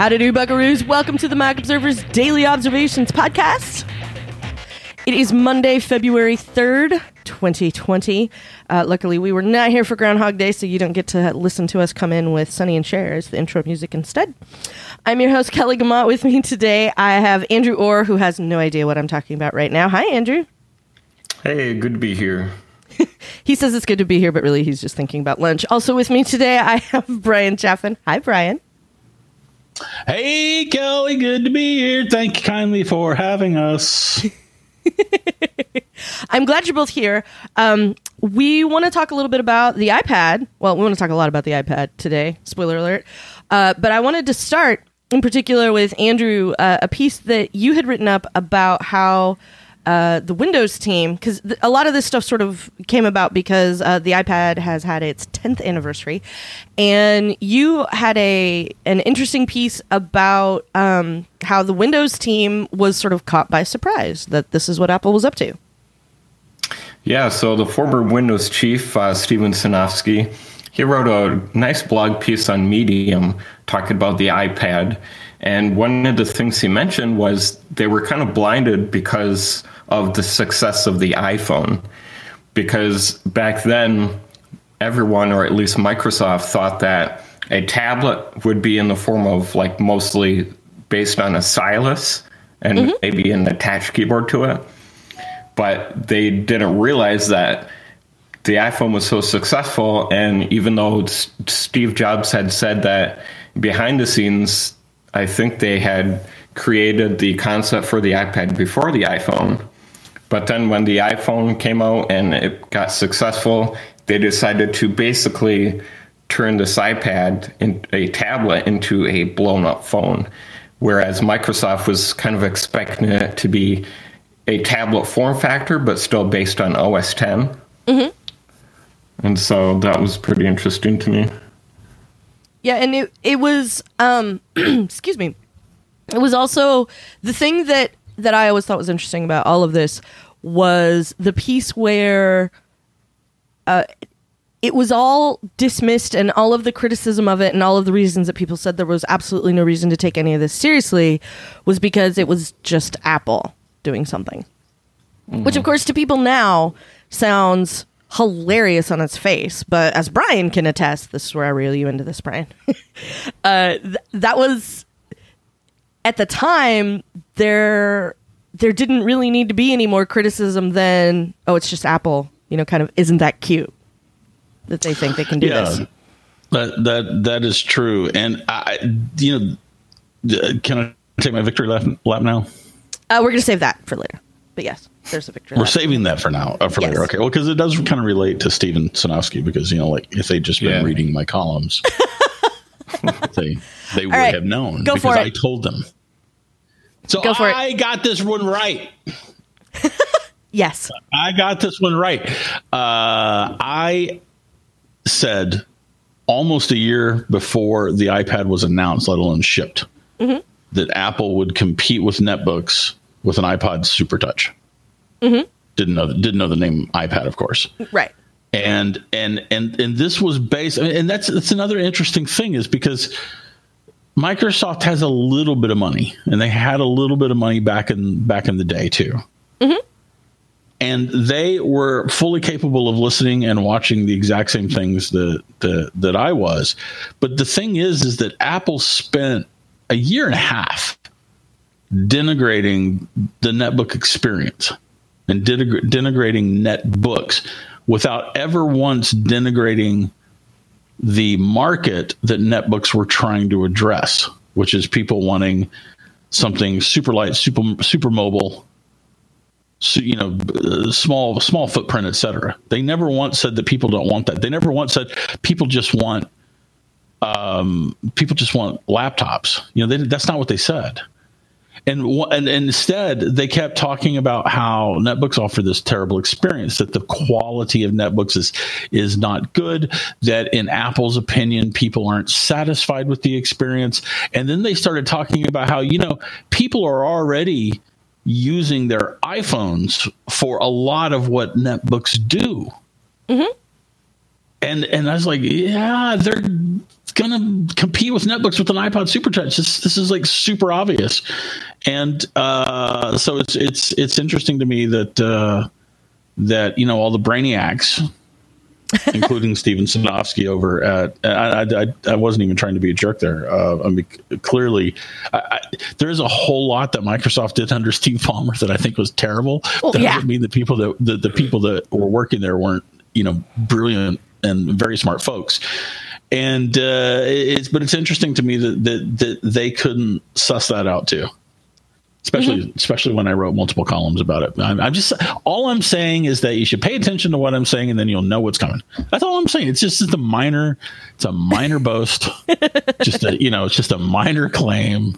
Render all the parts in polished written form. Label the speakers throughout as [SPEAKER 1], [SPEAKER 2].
[SPEAKER 1] Howdy do, buckaroos. Welcome to the Mac Observer's Daily Observations podcast. It is Monday, February 3rd, 2020. Luckily, we were not here for Groundhog Day, so you don't get to listen to us come in with Sonny and Cher as the intro music instead. I'm your host, Kelly Gamont. With me today, I have Andrew Orr, who has no idea what I'm talking about right now. Hi, Andrew.
[SPEAKER 2] Hey, good to be here.
[SPEAKER 1] He says it's good to be here, but really he's just thinking about lunch. Also with me today, I have Brian Chaffin. Hi, Brian.
[SPEAKER 3] Hey, Kelly, good to be here. Thank you kindly for having us.
[SPEAKER 1] I'm glad you're both here. We want to talk a little bit about the iPad. Well, we want to talk a lot about the iPad today. Spoiler alert. But I wanted to start in particular with Andrew, a piece that you had written up about how the Windows team, because a lot of this stuff sort of came about because the iPad has had its 10th anniversary, and you had an interesting piece about how the Windows team was sort of caught by surprise that this is what Apple was up to.
[SPEAKER 2] Yeah, so the former Windows chief, Steven Sinofsky, he wrote a nice blog piece on Medium talking about the iPad. And one of the things he mentioned was they were kind of blinded because of the success of the iPhone. Because back then, everyone, or at least Microsoft, thought that a tablet would be in the form of like mostly based on a stylus and maybe an attached keyboard to it. But they didn't realize that the iPhone was so successful. And even though Steve Jobs had said that behind the scenes, I think they had created the concept for the iPad before the iPhone. But then when the iPhone came out and it got successful, they decided to basically turn this iPad, a tablet, into a blown-up phone. Whereas Microsoft was kind of expecting it to be a tablet form factor, but still based on OS X. Mm-hmm. And so that was pretty interesting to me.
[SPEAKER 1] Yeah, and it was, excuse me, it was also, the thing that I always thought was interesting about all of this was the piece where it was all dismissed, and all of the criticism of it and all of the reasons that people said there was absolutely no reason to take any of this seriously was because it was just Apple doing something. Mm-hmm. Which, of course, to people now sounds hilarious on its face, but as Brian can attest, this is where I reel you into this, Brian. That was, at the time, there didn't really need to be any more criticism than, oh, it's just Apple, kind of, isn't that cute that they think they can do this?
[SPEAKER 3] That is true. And can I take my victory lap now?
[SPEAKER 1] We're going to save that for later, but yes. There's a victory.
[SPEAKER 3] We're saving that for now, for later. Okay. Well, because it does kind of relate to Steven Sinofsky, because, like if they'd just been reading my columns, they would have known.
[SPEAKER 1] Go
[SPEAKER 3] because
[SPEAKER 1] for it.
[SPEAKER 3] I told them. So I got this one right.
[SPEAKER 1] Yes.
[SPEAKER 3] I got this one right. I said almost a year before the iPad was announced, let alone shipped, that Apple would compete with netbooks with an iPod Super Touch. Mm-hmm. Didn't know the name iPad, of course.
[SPEAKER 1] Right.
[SPEAKER 3] And this was based, and that's another interesting thing, is because Microsoft has a little bit of money, and they had a little bit of money back in the day too. Mm-hmm. And they were fully capable of listening and watching the exact same things that I was. But the thing is that Apple spent a year and a half denigrating the netbook experience and denigrating netbooks without ever once denigrating the market that netbooks were trying to address, which is people wanting something super light, super mobile, small footprint, etc. They never once said that people don't want that. They never once said people just want laptops. That's not what they said. And instead, they kept talking about how netbooks offer this terrible experience, that the quality of netbooks is not good, that in Apple's opinion, people aren't satisfied with the experience. And then they started talking about how, people are already using their iPhones for a lot of what netbooks do. Mm-hmm. And I was like, yeah, going to compete with netbooks with an iPod SuperTouch. This is like super obvious. And so it's interesting to me that all the brainiacs, including Steven Sinofsky over at, I wasn't even trying to be a jerk there. I mean, clearly, there's a whole lot that Microsoft did under Steve Ballmer that I think was terrible. That doesn't mean the people that were working there weren't, brilliant and very smart folks. And but it's interesting to me that they couldn't suss that out too. Especially when I wrote multiple columns about it. I'm just, all I'm saying is that you should pay attention to what I'm saying, and then you'll know what's coming. That's all I'm saying. It's just a minor boast. It's just a minor claim.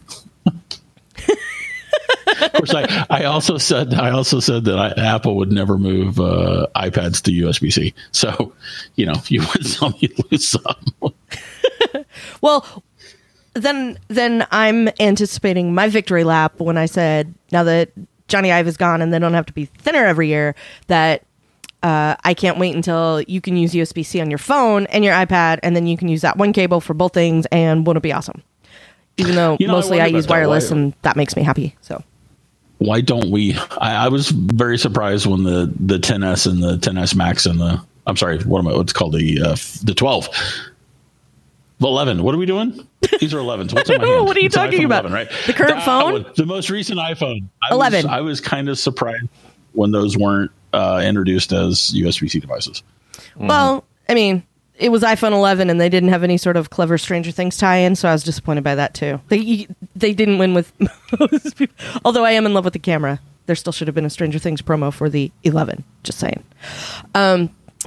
[SPEAKER 3] Of course, I also said that Apple would never move iPads to USB-C. So, you win some, you lose some.
[SPEAKER 1] Well, then I'm anticipating my victory lap when I said, now that Johnny Ive is gone and they don't have to be thinner every year, that I can't wait until you can use USB-C on your phone and your iPad, and then you can use that one cable for both things, and won't it be awesome? Even though mostly I use wireless, and that makes me happy. So
[SPEAKER 3] why don't we? I was very surprised when the 10S and the 10S Max and what's called the 12. The 11. What are we doing? These are 11s. What's in my hand?
[SPEAKER 1] What are you talking about?
[SPEAKER 3] 11, right?
[SPEAKER 1] The current phone?
[SPEAKER 3] The most recent iPhone.
[SPEAKER 1] 11.
[SPEAKER 3] I was kind of surprised when those weren't introduced as USB-C devices.
[SPEAKER 1] Well, I mean, it was iPhone 11 and they didn't have any sort of clever Stranger Things tie-in, so I was disappointed by that too. They didn't win with most people. Although I am in love with the camera. There still should have been a Stranger Things promo for the 11. Just saying. I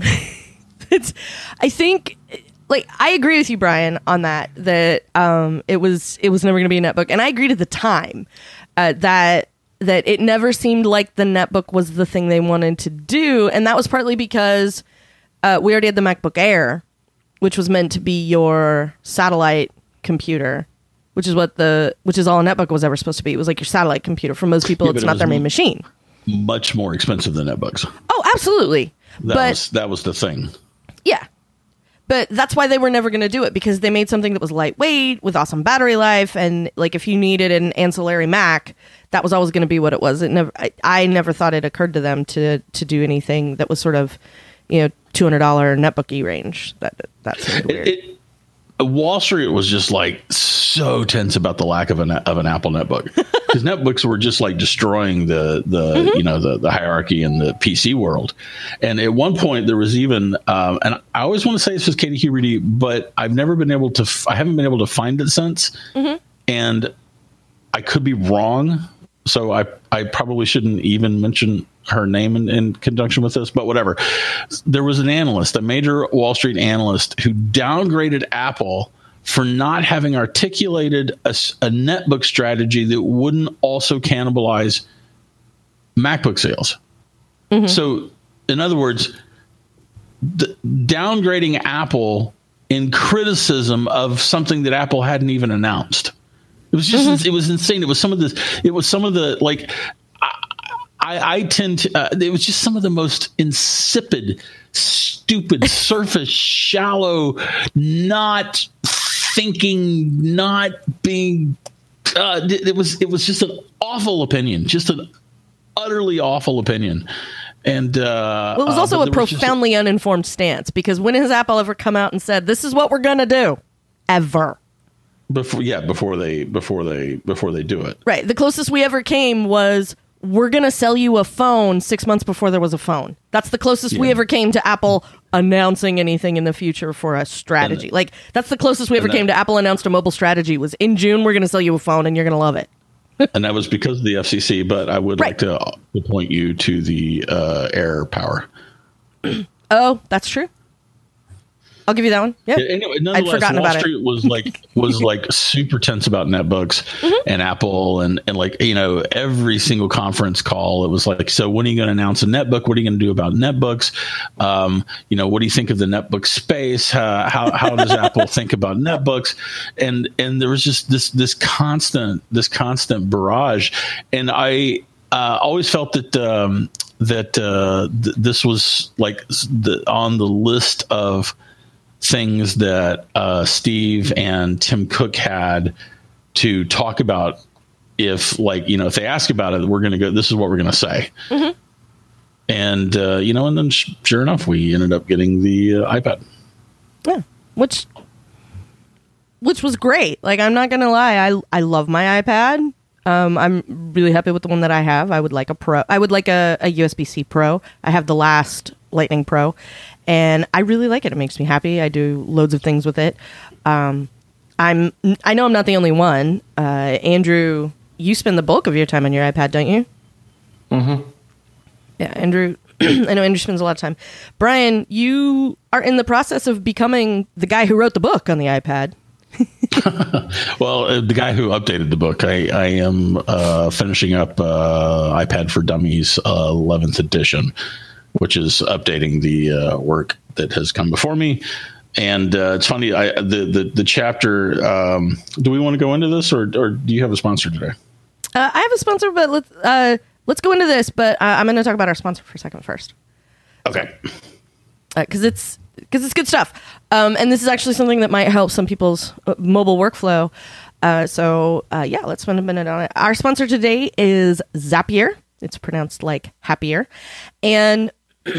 [SPEAKER 1] think... Like, I agree with you, Brian, on that it was never going to be a netbook. And I agreed at the time that it never seemed like the netbook was the thing they wanted to do. And that was partly because we already had the MacBook Air, which was meant to be your satellite computer, which is all a netbook was ever supposed to be. It was like your satellite computer. For most people, it's not their main machine.
[SPEAKER 3] Much more expensive than netbooks.
[SPEAKER 1] Oh, absolutely.
[SPEAKER 3] That was the thing.
[SPEAKER 1] Yeah. But that's why they were never going to do it, because they made something that was lightweight with awesome battery life. And like, if you needed an ancillary Mac, that was always going to be what it was. I never thought it occurred to them to do anything that was sort of, $200 netbooky range. That seemed weird.
[SPEAKER 3] Wall Street was just like so tense about the lack of an Apple netbook, because netbooks were just like destroying the hierarchy in the PC world. And at one point there was even and I always want to say this was Katie Huberty, but I haven't been able to find it since. And I could be wrong, so I probably shouldn't even mention her name in conjunction with this, but whatever. There was an analyst, a major Wall Street analyst, who downgraded Apple for not having articulated a netbook strategy that wouldn't also cannibalize MacBook sales. So, in other words, downgrading Apple in criticism of something that Apple hadn't even announced. It was just it was insane. It was some of the like. I tend to. It was just some of the most insipid, stupid, surface, shallow, not thinking, not being. It was just an awful opinion, just an utterly awful opinion. And well,
[SPEAKER 1] it was also a profoundly uninformed stance, because when has Apple ever come out and said, "This is what we're going to do"? Ever.
[SPEAKER 3] Before they do it.
[SPEAKER 1] Right. The closest we ever came was, we're going to sell you a phone 6 months before there was a phone. That's the closest we ever came to Apple announcing anything in the future for a strategy. That's the closest we ever came to Apple announced a mobile strategy, was in June, we're going to sell you a phone and you're going to love it.
[SPEAKER 3] And that was because of the FCC, but I would like to point you to the Air Power.
[SPEAKER 1] Oh, that's true. I'll give you that one. Yep.
[SPEAKER 3] Yeah, anyway, nonetheless, Wall Street was like super tense about netbooks and Apple and like, every single conference call, it was like, so when are you going to announce a netbook? What are you going to do about netbooks? What do you think of the netbook space? How does Apple think about netbooks? And there was just this constant barrage. And I always felt that this was like on the list of things that Steve and Tim Cook had to talk about. If if they ask about it, we're going to go, this is what we're going to say. Mm-hmm. And, and then sure enough, we ended up getting the iPad.
[SPEAKER 1] Yeah. Which was great. Like, I'm not going to lie. I love my iPad. I'm really happy with the one that I have. I would like a Pro. I would like a USB-C Pro. I have the last Lightning Pro, and I really like it. It makes me happy. I do loads of things with it. I know I'm not the only one. Andrew, you spend the bulk of your time on your iPad, don't you?
[SPEAKER 2] Mm-hmm.
[SPEAKER 1] Yeah, Andrew. I know Andrew spends a lot of time. Brian, you are in the process of becoming the guy who wrote the book on the iPad.
[SPEAKER 3] Well, the guy who updated the book, I am finishing up iPad for Dummies 11th edition, which is updating the work that has come before me. And it's funny, the chapter. Do we want to go into this, or do you have a sponsor today?
[SPEAKER 1] I have a sponsor, but let's go into this. But I'm going to talk about our sponsor for a second first.
[SPEAKER 3] Okay.
[SPEAKER 1] Because it's good stuff. And this is actually something that might help some people's mobile workflow. So let's spend a minute on it. Our sponsor today is Zapier. It's pronounced like happier. And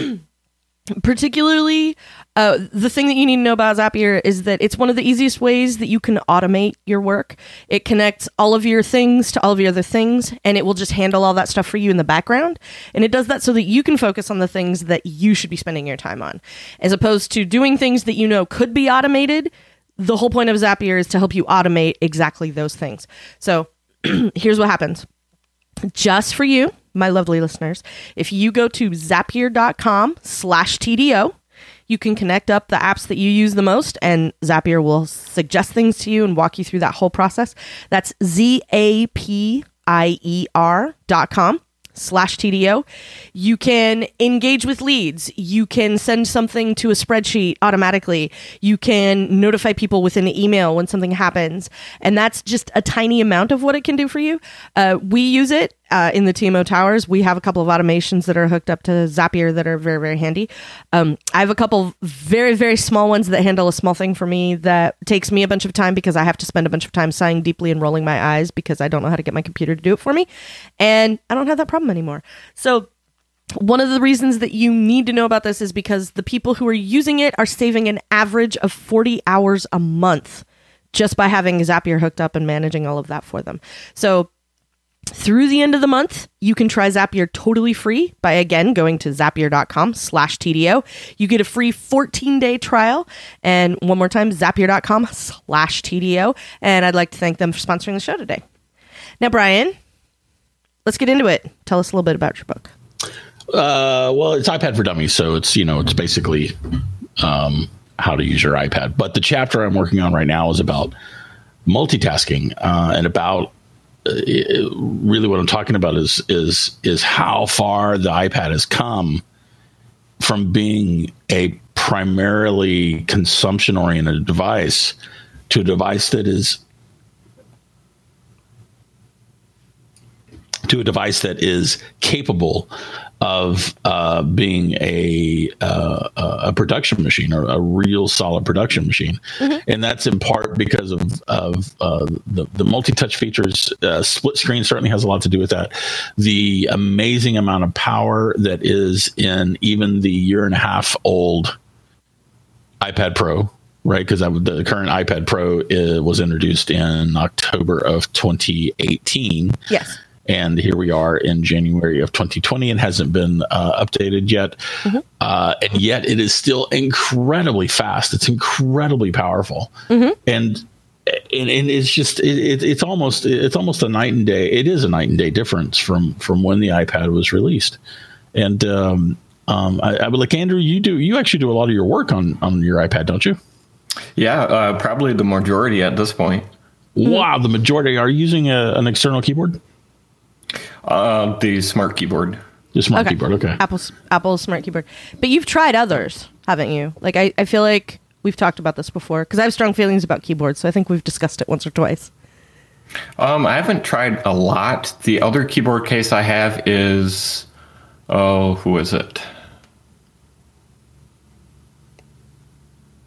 [SPEAKER 1] particularly, the thing that you need to know about Zapier is that it's one of the easiest ways that you can automate your work. It connects all of your things to all of your other things, and it will just handle all that stuff for you in the background. And it does that so that you can focus on the things that you should be spending your time on, as opposed to doing things that you know could be automated. The whole point of Zapier is to help you automate exactly those things. So here's what happens. Just for you, my lovely listeners, if you go to Zapier.com/TDO, you can connect up the apps that you use the most, and Zapier will suggest things to you and walk you through that whole process. That's Zapier.com/TDO. You can engage with leads. You can send something to a spreadsheet automatically. You can notify people within an email when something happens. And that's just a tiny amount of what it can do for you. We use it in the TMO Towers. We have a couple of automations that are hooked up to Zapier that are very, very handy. I have a couple very, very small ones that handle a small thing for me that takes me a bunch of time because I have to spend a bunch of time sighing deeply and rolling my eyes because I don't know how to get my computer to do it for me. And I don't have that problem anymore. So one of the reasons that you need to know about this is because the people who are using it are saving an average of 40 hours a month just by having Zapier hooked up and managing all of that for them. So through the end of the month, you can try Zapier totally free by, again, going to Zapier.com/TDO. You get a free 14-day trial. And one more time, Zapier.com/TDO. And I'd like to thank them for sponsoring the show today. Now, Brian, let's get into it. Tell us a little bit about your book.
[SPEAKER 3] Well, it's iPad for Dummies, so it's basically how to use your iPad. But the chapter I'm working on right now is about multitasking and about really what I'm talking about is how far the iPad has come from being a primarily consumption-oriented device to a device that is capable of being a production machine, or a real solid production machine. Mm-hmm. And that's in part because of the multi-touch features. Split screen certainly has a lot to do with that. The amazing amount of power that is in even the year-and-a-half-old iPad Pro, right? Because the current iPad Pro was introduced in October of 2018.
[SPEAKER 1] Yes.
[SPEAKER 3] And here we are in January of 2020. It hasn't been updated yet. Mm-hmm. And yet it is still incredibly fast. It's incredibly powerful. Mm-hmm. And it's just, it's almost a night and day. It is a night and day difference from when the iPad was released. And I would like, Andrew, you actually do a lot of your work on your iPad, don't you?
[SPEAKER 2] Yeah, probably the majority at this point.
[SPEAKER 3] Wow, the majority. Are you using an external keyboard?
[SPEAKER 2] The smart keyboard.
[SPEAKER 3] The smart keyboard, okay.
[SPEAKER 1] Apple's smart keyboard. But you've tried others, haven't you? Like, I feel like we've talked about this before, because I have strong feelings about keyboards, so I think we've discussed it once or twice.
[SPEAKER 2] I haven't tried a lot. The other keyboard case I have is, who is it?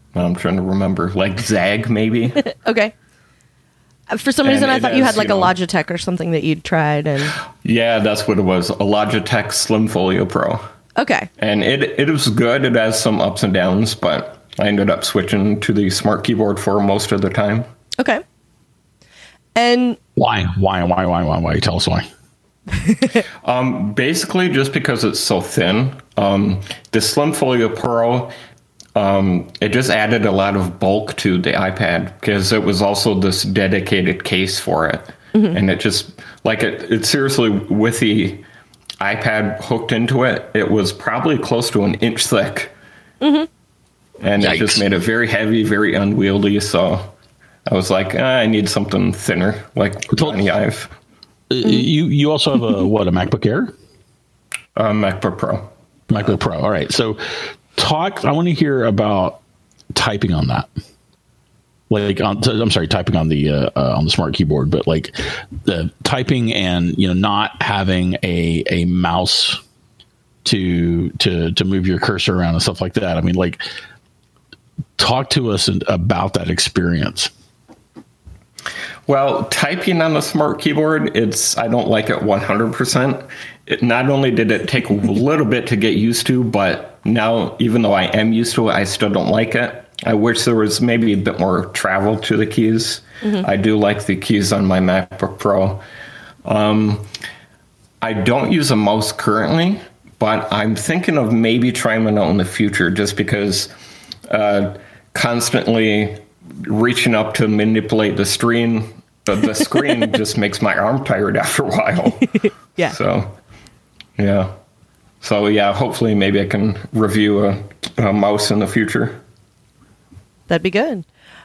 [SPEAKER 2] I'm trying to remember, like Zag maybe.
[SPEAKER 1] Okay. For some reason, I thought you had like a Logitech or something that you'd tried. And
[SPEAKER 2] yeah, that's what it was. A Logitech Slim Folio Pro.
[SPEAKER 1] Okay.
[SPEAKER 2] And it was good. It has some ups and downs, but I ended up switching to the Smart Keyboard for most of the time.
[SPEAKER 1] Okay. And
[SPEAKER 3] why? Tell us why.
[SPEAKER 2] Basically, just because it's so thin. The Slim Folio Pro, it just added a lot of bulk to the iPad because it was also this dedicated case for it. Mm-hmm. And it just, like, it seriously, with the iPad hooked into it, it was probably close to an inch thick. Mm-hmm. And Yikes. It just made it very heavy, very unwieldy. So I was like, I need something thinner, like Johnny Ive.
[SPEAKER 3] You also have a MacBook Air?
[SPEAKER 2] MacBook Pro.
[SPEAKER 3] MacBook Pro. All right. So I want to hear about typing on that. Like, typing on the Smart Keyboard, but like the typing and, not having a mouse to move your cursor around and stuff like that. I mean, like, talk to us about that experience.
[SPEAKER 2] Well, typing on the Smart Keyboard, I don't like it 100%. Not only did it take a little bit to get used to, but now, even though I am used to it, I still don't like it. I wish there was maybe a bit more travel to the keys. Mm-hmm. I do like the keys on my MacBook Pro. I don't use a mouse currently, but I'm thinking of maybe trying one out in the future just because constantly reaching up to manipulate the screen just makes my arm tired after a while.
[SPEAKER 1] Yeah.
[SPEAKER 2] So, yeah. So, yeah, hopefully maybe I can review a mouse in the future.
[SPEAKER 1] That'd be good.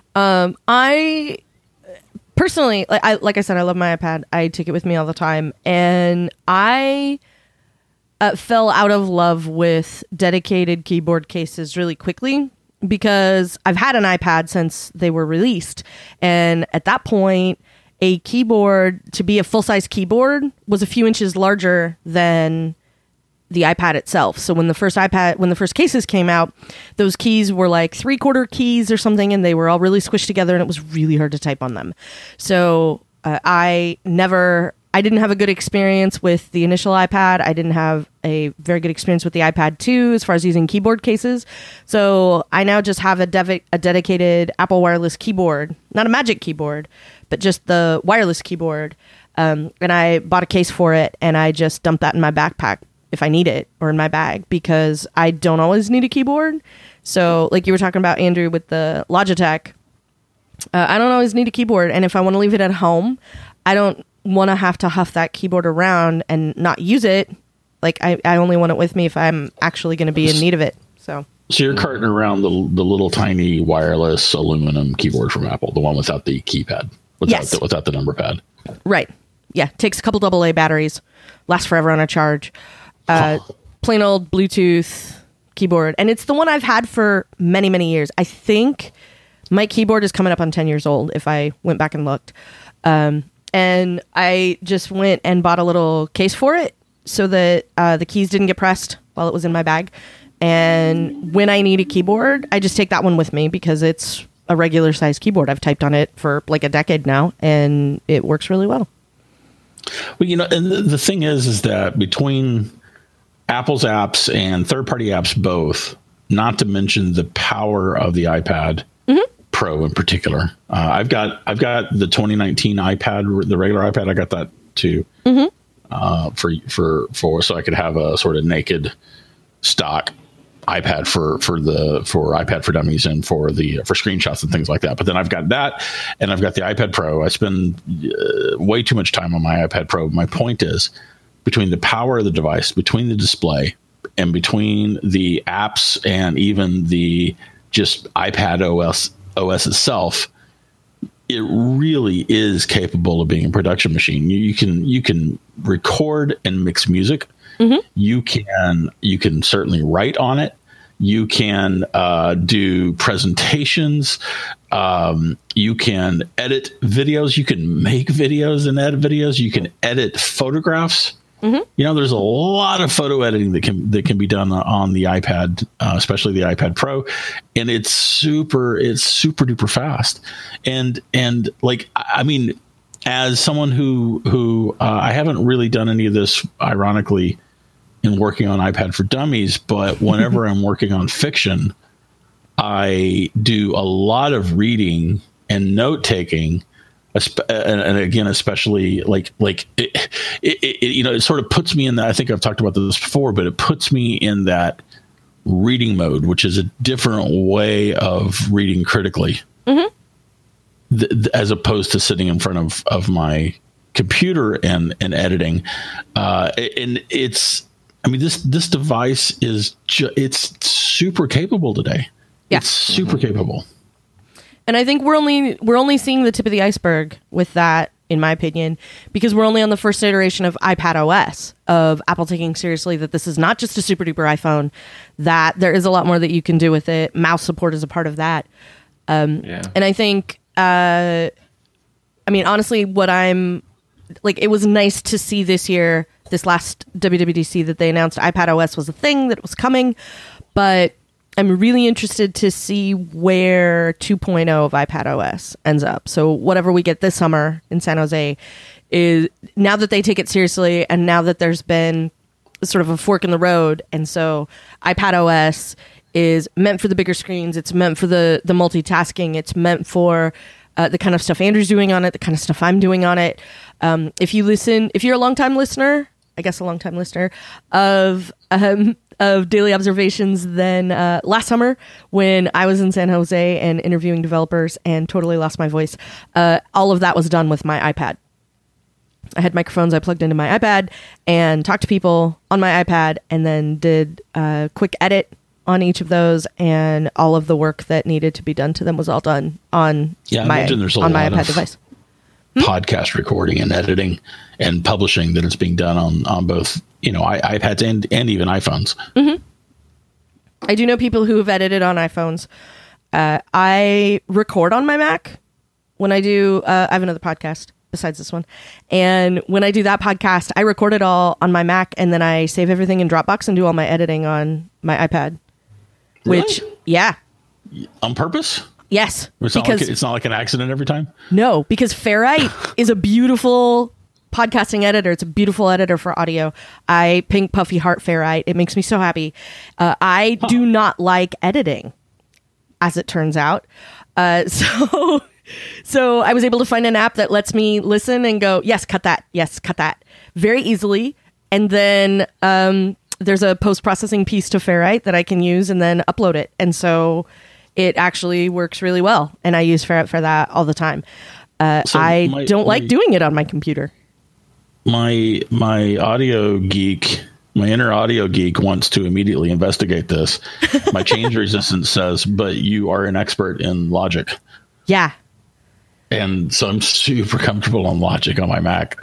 [SPEAKER 1] I personally, like I said, I love my iPad. I take it with me all the time. And I fell out of love with dedicated keyboard cases really quickly because I've had an iPad since they were released. And at that point, a keyboard, to be a full-size keyboard, was a few inches larger than the iPad itself. So when the first cases came out, those keys were like 3/4 keys or something, and they were all really squished together, and it was really hard to type on them. So I didn't have a good experience with the initial iPad. I didn't have a very good experience with the iPad 2 as far as using keyboard cases. So I now just have a dedicated Apple wireless keyboard, not a Magic Keyboard, but just the wireless keyboard. And I bought a case for it, and I just dumped that in my backpack if I need it, or in my bag, because I don't always need a keyboard. So like you were talking about, Andrew, with the Logitech, I don't always need a keyboard. And if I want to leave it at home, I don't want to have to huff that keyboard around and not use it. Like I only want it with me if I'm actually going to be in need of it. So
[SPEAKER 3] you're carting around the little tiny wireless aluminum keyboard from Apple, the one without the keypad, without the number pad.
[SPEAKER 1] Right. Yeah. Takes a couple AA batteries, lasts forever on a charge. Plain old Bluetooth keyboard. And it's the one I've had for many, many years. I think my keyboard is coming up on 10 years old if I went back and looked. And I just went and bought a little case for it so that the keys didn't get pressed while it was in my bag. And when I need a keyboard, I just take that one with me because it's a regular size keyboard. I've typed on it for like a decade now, and it works really well.
[SPEAKER 3] Well, and the thing is that between Apple's apps and third-party apps both, not to mention the power of the iPad Pro in particular. I've got the 2019 iPad, the regular iPad. I got that too, for so I could have a sort of naked stock iPad for iPad for Dummies and for screenshots and things like that. But then I've got that, and I've got the iPad Pro. I spend way too much time on my iPad Pro. My point is, between the power of the device, between the display, and between the apps, and even the just iPad OS itself, it really is capable of being a production machine. You can record and mix music. Mm-hmm. You can certainly write on it. You can do presentations. You can edit videos. You can make videos and edit videos. You can edit photographs. There's a lot of photo editing that can be done on the iPad, especially the iPad Pro, and it's super duper fast. And like, I mean, as someone who I haven't really done any of this, ironically, in working on iPad for Dummies, but whenever I'm working on fiction, I do a lot of reading and note taking. And again, especially like it sort of puts me in that. I think I've talked about this before, but it puts me in that reading mode, which is a different way of reading critically, as opposed to sitting in front of my computer and editing. And it's, I mean, this device is it's super capable today.
[SPEAKER 1] Yeah.
[SPEAKER 3] It's super capable.
[SPEAKER 1] And I think we're only seeing the tip of the iceberg with that, in my opinion, because we're only on the first iteration of iPad OS, of Apple taking seriously that this is not just a super duper iPhone, that there is a lot more that you can do with it. Mouse support is a part of that. And I think, I mean, honestly, what I'm like, it was nice to see this year, this last WWDC, that they announced iPad OS was a thing, that it was coming, but I'm really interested to see where 2.0 of iPad OS ends up. So whatever we get this summer in San Jose is, now that they take it seriously and now that there's been sort of a fork in the road, and so iPad OS is meant for the bigger screens, it's meant for the multitasking, it's meant for the kind of stuff Andrew's doing on it, the kind of stuff I'm doing on it. If you're a longtime listener, I guess a longtime listener of Daily Observations, then last summer when I was in San Jose and interviewing developers and totally lost my voice, all of that was done with my iPad. I had microphones I plugged into my iPad and talked to people on my iPad, and then did a quick edit on each of those, and all of the work that needed to be done to them was all done on my iPad device.
[SPEAKER 3] Podcast recording and editing and publishing that is being done on both, iPads and even iPhones.
[SPEAKER 1] I do know people who have edited on iPhones. I record on my Mac when I do. I have another podcast besides this one, and when I do that podcast, I record it all on my Mac, and then I save everything in Dropbox and do all my editing on my iPad.
[SPEAKER 3] Really?
[SPEAKER 1] Which, yeah,
[SPEAKER 3] on purpose.
[SPEAKER 1] Yes,
[SPEAKER 3] it's not like an accident every time.
[SPEAKER 1] No, because Ferrite is a beautiful podcasting editor. It's a beautiful editor for audio. I pink puffy heart Ferrite. It makes me so happy. I do not like editing, as it turns out. So I was able to find an app that lets me listen and go, yes, cut that. Yes, cut that, very easily. And then there's a post-processing piece to Ferrite that I can use and then upload it. And so it actually works really well, and I use Ferrite for that all the time. I don't like doing it on my computer.
[SPEAKER 3] My audio geek, my inner audio geek, wants to immediately investigate this. My change resistance says, but you are an expert in Logic.
[SPEAKER 1] Yeah.
[SPEAKER 3] And so I'm super comfortable on Logic on my Mac.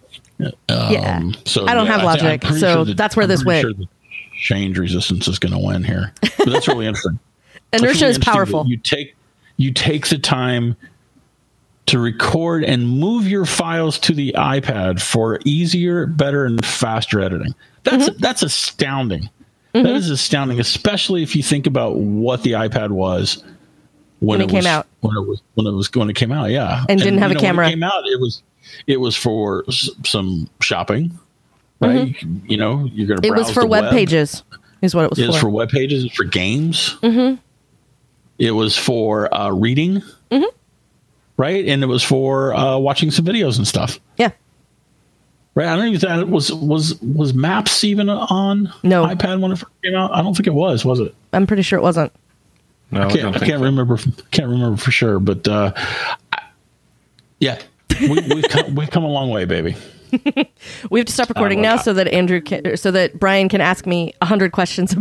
[SPEAKER 1] So I don't have Logic, so that's where this went. Sure the
[SPEAKER 3] change resistance is going to win here, but that's really interesting.
[SPEAKER 1] Inertia is powerful.
[SPEAKER 3] You take the time to record and move your files to the iPad for easier, better, and faster editing. That's astounding. That is astounding, especially if you think about what the iPad was when it came out. When it came out, yeah,
[SPEAKER 1] and didn't have a camera.
[SPEAKER 3] When it came out, it was for some shopping, right? You're going to browse. It was
[SPEAKER 1] for web pages, is what it was for.
[SPEAKER 3] It was for web pages, for games. It was for reading, right? And it was for watching some videos and stuff.
[SPEAKER 1] Yeah.
[SPEAKER 3] Right. I don't even think was Maps even on iPad when it first came out. I don't think it was it?
[SPEAKER 1] I'm pretty sure it wasn't.
[SPEAKER 2] No,
[SPEAKER 3] I can't remember. Can't remember for sure, but yeah, we've come a long way, baby.
[SPEAKER 1] We have to stop recording now so that Brian can ask me 100 questions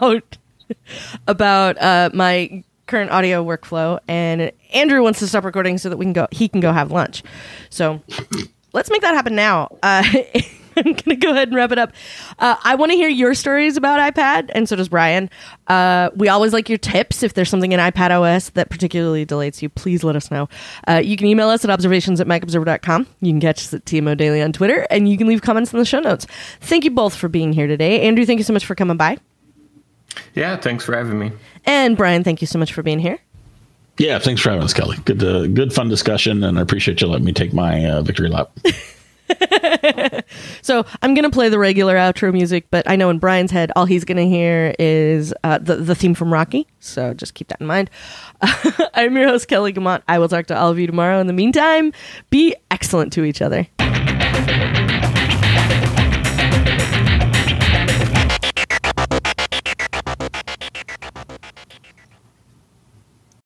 [SPEAKER 1] about my current audio workflow, and Andrew wants to stop recording so that he can go have lunch. So let's make that happen now. I'm going to go ahead and wrap it up. I want to hear your stories about iPad, and so does Brian. We always like your tips. If there's something in iPad OS that particularly delights you, please let us know. You can email us at observations@macobserver.com. You can catch us at TMO Daily on Twitter, and you can leave comments in the show notes. Thank you both for being here today. Andrew, thank you so much for coming by.
[SPEAKER 2] Yeah, thanks for having me.
[SPEAKER 1] And Brian, thank you so much for being here.
[SPEAKER 3] Yeah, thanks for having us, Kelly. Good fun discussion, and I appreciate you letting me take my victory lap.
[SPEAKER 1] So I'm going to play the regular outro music, but I know in Brian's head, all he's going to hear is the theme from Rocky. So just keep that in mind. I'm your host, Kelly Guimont. I will talk to all of you tomorrow. In the meantime, be excellent to each other.